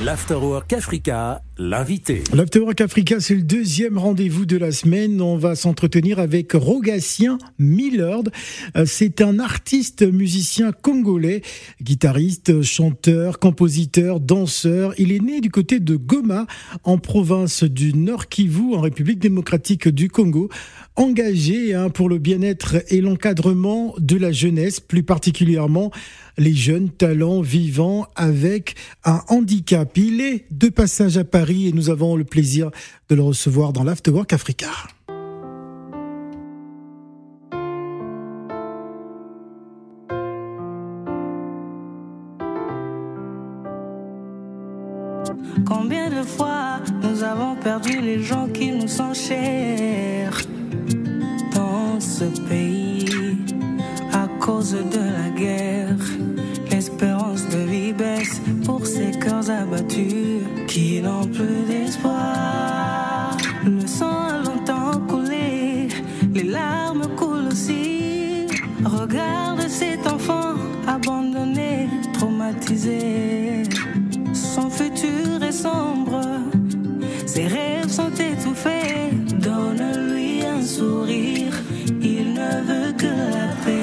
L'Afterwork Africa, l'invité. L'Afterwork Africa, c'est le deuxième rendez-vous de la semaine. On va s'entretenir avec Rogatien Milord. C'est un artiste musicien congolais, guitariste, chanteur, compositeur, danseur. Il est né du côté de Goma, en province du Nord Kivu, en République démocratique du Congo. Engagé pour le bien-être et l'encadrement de la jeunesse, plus particulièrement les jeunes talents vivant avec un handicap. Il est de passage à Paris et nous avons le plaisir de le recevoir dans l'Afterwork Africa. Combien de fois nous avons perdu les gens qui nous sont chers dans ce pays à cause de la guerre. L'espérance de vie baisse pour ces cœurs abattus qui n'ont plus d'espoir. Le sang a longtemps coulé, les larmes coulent aussi. Regarde cet enfant abandonné, traumatisé. Son futur est sombre, ses rêves sont étouffés. Donne-lui un sourire, il ne veut que la paix.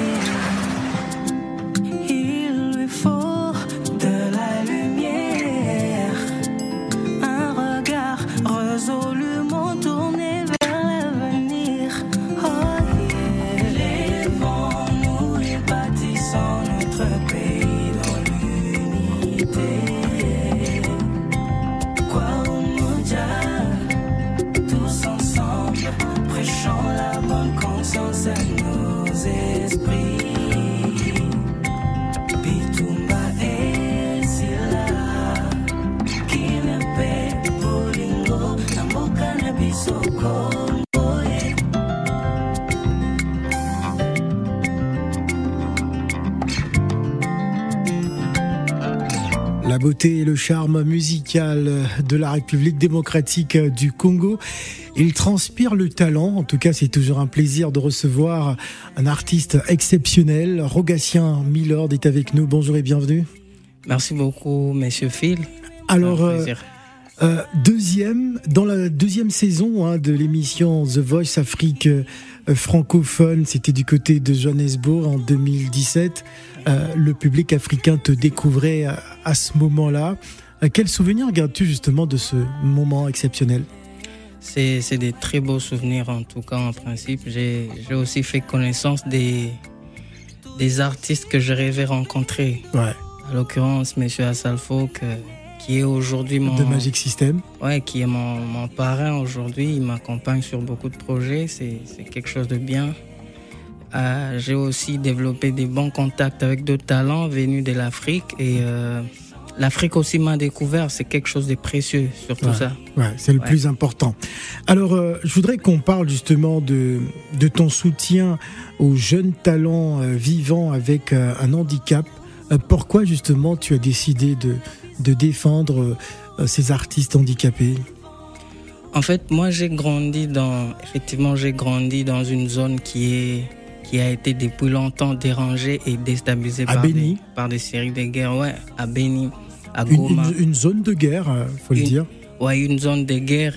Il lui faut de la lumière, un regard résolument tourné vers l'avenir. Oh yeah. Lèvons-nous et bâtissons notre pays dans l'unité. Tous ensemble, prêchons la bonne conscience à nos esprits. Bitumba et Silla, Kinepe, Bolingo, Namboka Nabisoko. La beauté et le charme musical de la République démocratique du Congo. Il transpire le talent. En tout cas, c'est toujours un plaisir de recevoir un artiste exceptionnel. Rogatien Milord est avec nous. Bonjour et bienvenue. Merci beaucoup, monsieur Phil. Alors, dans la deuxième saison de l'émission The Voice Afrique francophone, c'était du côté de Johannesburg en 2017. Le public africain te découvrait à ce moment-là. Quel souvenir gardes-tu justement de ce moment exceptionnel ? C'est des très beaux souvenirs en tout cas en principe. J'ai aussi fait connaissance des artistes que je rêvais rencontrer. Ouais. À l'occurrence, monsieur Assalfo, qui est aujourd'hui de Magic System. Ouais, qui est mon parrain aujourd'hui. Il m'accompagne sur beaucoup de projets. C'est quelque chose de bien. J'ai aussi développé des bons contacts avec d'autres talents venus de l'Afrique et l'Afrique aussi m'a découvert. C'est quelque chose de précieux sur tout ça. Ouais, c'est le plus important. Alors, je voudrais qu'on parle justement de ton soutien aux jeunes talents vivant avec un handicap. Pourquoi justement tu as décidé de défendre ces artistes handicapés ? En fait, moi j'ai grandi dans une zone qui a été depuis longtemps dérangée et déstabilisée par des séries de guerres. Ouais, à Beni, à Goma. Une zone de guerre, faut le dire. Ouais, une zone de guerre.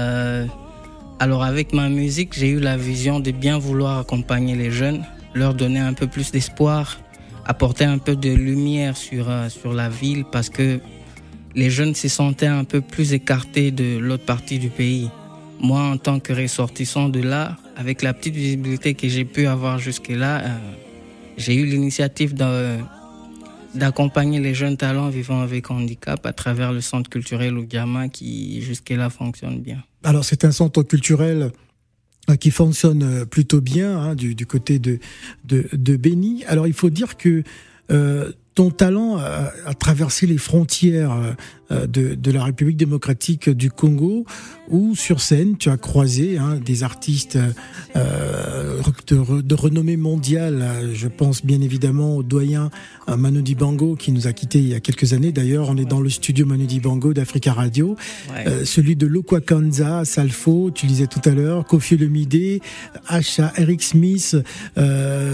Alors avec ma musique, j'ai eu la vision de bien vouloir accompagner les jeunes, leur donner un peu plus d'espoir, apporter un peu de lumière sur la ville parce que les jeunes se sentaient un peu plus écartés de l'autre partie du pays. Moi, en tant que ressortissant de là, avec la petite visibilité que j'ai pu avoir jusque-là, j'ai eu l'initiative d'accompagner les jeunes talents vivant avec handicap à travers le centre culturel Oudiama qui jusque-là fonctionne bien. Alors, c'est un centre culturel qui fonctionne plutôt bien du côté de Beni. Alors, il faut dire que ton talent a traversé les frontières de la République démocratique du Congo, où sur scène tu as croisé des artistes de renommée mondiale. Je pense bien évidemment au doyen Manu Dibango qui nous a quittés il y a quelques années. D'ailleurs, on est dans le studio Manu Dibango d'Africa Radio. Ouais. Celui de Lokwa Kanza, Salfo, tu disais tout à l'heure, Kofi Olomide, Asha, Eric Smith,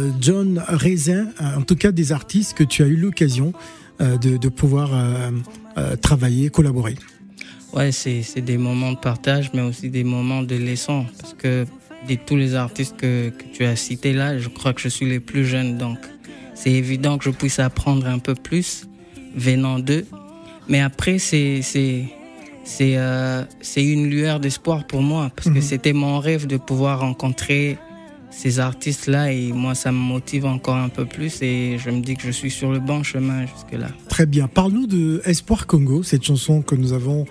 John Raisin, en tout cas des artistes que tu as eu l'occasion de pouvoir travailler, collaborer. Ouais, c'est des moments de partage, mais aussi des moments de leçon. Parce que de tous les artistes que tu as cités là, je crois que je suis le plus jeune. Donc, c'est évident que je puisse apprendre un peu plus venant d'eux. Mais après, c'est une lueur d'espoir pour moi. Parce que c'était mon rêve de pouvoir rencontrer ces artistes-là. Et moi, ça me motive encore un peu plus. Et je me dis que je suis sur le bon chemin jusque-là. Très bien. Parle-nous de Espoir Congo, cette chanson que nous avons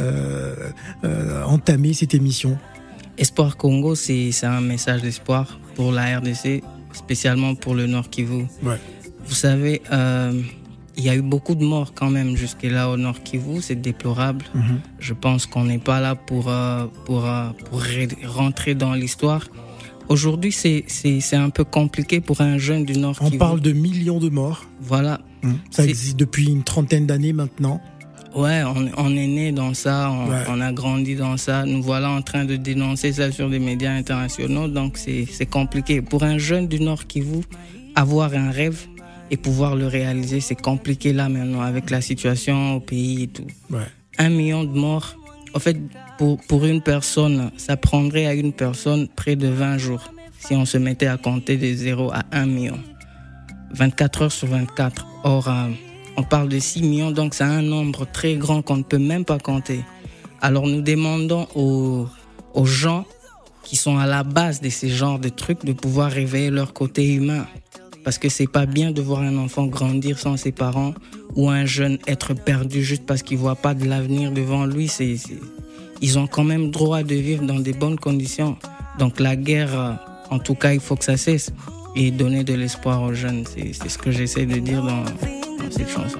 entamé cette émission. Espoir Congo, c'est un message d'espoir pour la RDC, spécialement pour le Nord Kivu. Ouais. Vous savez, il y a eu beaucoup de morts quand même jusque-là au Nord Kivu, c'est déplorable. Je pense qu'on n'est pas là pour rentrer dans l'histoire. Aujourd'hui, c'est un peu compliqué pour un jeune du Nord Kivu. On parle de millions de morts. Voilà. Ça existe depuis une trentaine d'années maintenant. Ouais, on est né dans ça, on a grandi dans ça. Nous voilà en train de dénoncer ça sur des médias internationaux. Donc c'est compliqué. Pour un jeune du Nord Kivu, avoir un rêve et pouvoir le réaliser, c'est compliqué là maintenant avec la situation au pays et tout. Ouais. 1 million de morts. En fait, pour une personne, ça prendrait à une personne près de 20 jours si on se mettait à compter de 0 à 1 million. 24 heures sur 24. Or, on parle de 6 millions, donc c'est un nombre très grand qu'on ne peut même pas compter. Alors nous demandons aux gens qui sont à la base de ces genres de trucs de pouvoir réveiller leur côté humain. Parce que c'est pas bien de voir un enfant grandir sans ses parents ou un jeune être perdu juste parce qu'il voit pas de l'avenir devant lui. Ils ont quand même droit de vivre dans des bonnes conditions. Donc la guerre, en tout cas, il faut que ça cesse et donner de l'espoir aux jeunes. C'est ce que j'essaie de dire dans cette chanson.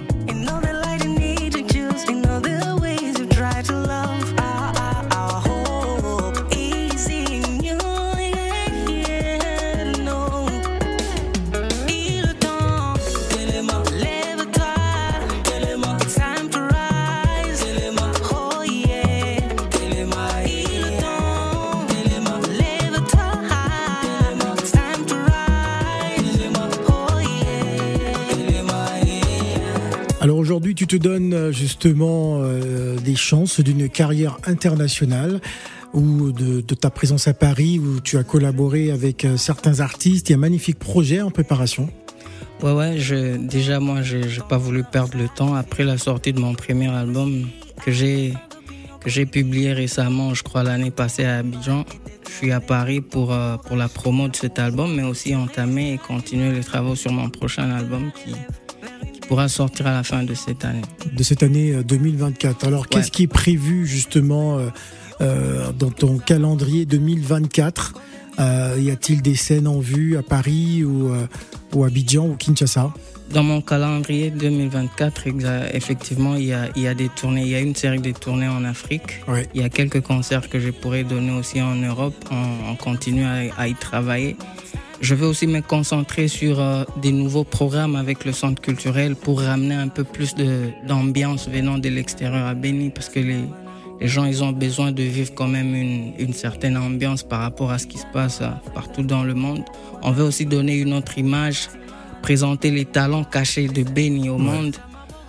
Alors aujourd'hui, tu te donnes justement des chances d'une carrière internationale ou de ta présence à Paris où tu as collaboré avec certains artistes. Il y a un magnifique projet en préparation. Ouais, déjà moi, j'ai pas voulu perdre le temps après la sortie de mon premier album que j'ai publié récemment, je crois l'année passée à Abidjan. Je suis à Paris pour la promo de cet album, mais aussi entamer et continuer les travaux sur mon prochain album qui pourra sortir à la fin de cette année. De cette année 2024. Alors, qu'est-ce qui est prévu justement dans ton calendrier 2024 ? Y a-t-il des scènes en vue à Paris ou Abidjan ou Kinshasa ? Dans mon calendrier 2024, effectivement, il y a des tournées. Il y a une série de tournées en Afrique. Ouais. Il y a quelques concerts que je pourrais donner aussi en Europe. On continue à y travailler. Je vais aussi me concentrer sur des nouveaux programmes avec le centre culturel pour ramener un peu plus d'ambiance venant de l'extérieur à Béni, parce que les gens, ils ont besoin de vivre quand même une certaine ambiance par rapport à ce qui se passe partout dans le monde. On veut aussi donner une autre image, présenter les talents cachés de Béni au monde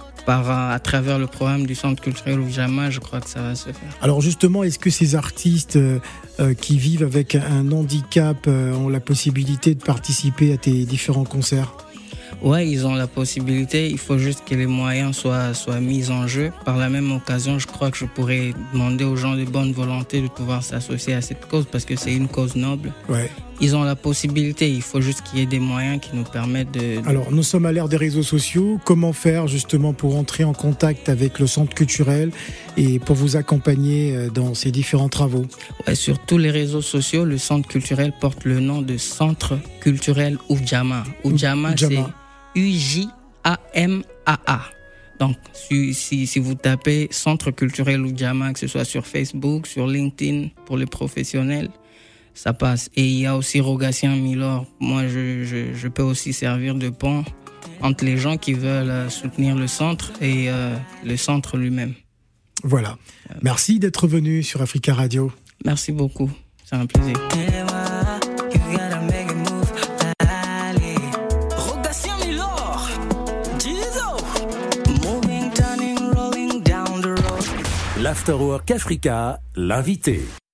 à travers le programme du Centre culturel Oujama. Je crois que ça va se faire. Alors justement, est-ce que ces artistes qui vivent avec un handicap ont la possibilité de participer à tes différents concerts ? Ouais, ils ont la possibilité. Il faut juste que les moyens soient mis en jeu. Par la même occasion, je crois que je pourrais demander aux gens de bonne volonté de pouvoir s'associer à cette cause parce que c'est une cause noble. Ouais. Ils ont la possibilité. Il faut juste qu'il y ait des moyens qui nous permettent de... Alors, nous sommes à l'ère des réseaux sociaux. Comment faire justement pour entrer en contact avec le centre culturel et pour vous accompagner dans ces différents travaux ? Ouais, sur tous les réseaux sociaux, le centre culturel porte le nom de Centre culturel Oujama. Oujama, c'est Ujamaa. Donc, si vous tapez Centre culturel Oujama, que ce soit sur Facebook, sur LinkedIn, pour les professionnels, ça passe. Et il y a aussi Rogatien Milord. Moi, je peux aussi servir de pont entre les gens qui veulent soutenir le centre et le centre lui-même. Voilà. Merci d'être venu sur Africa Radio. Merci beaucoup. C'est un plaisir. Moving, turning, rolling. L'Afterwork Africa, l'invité.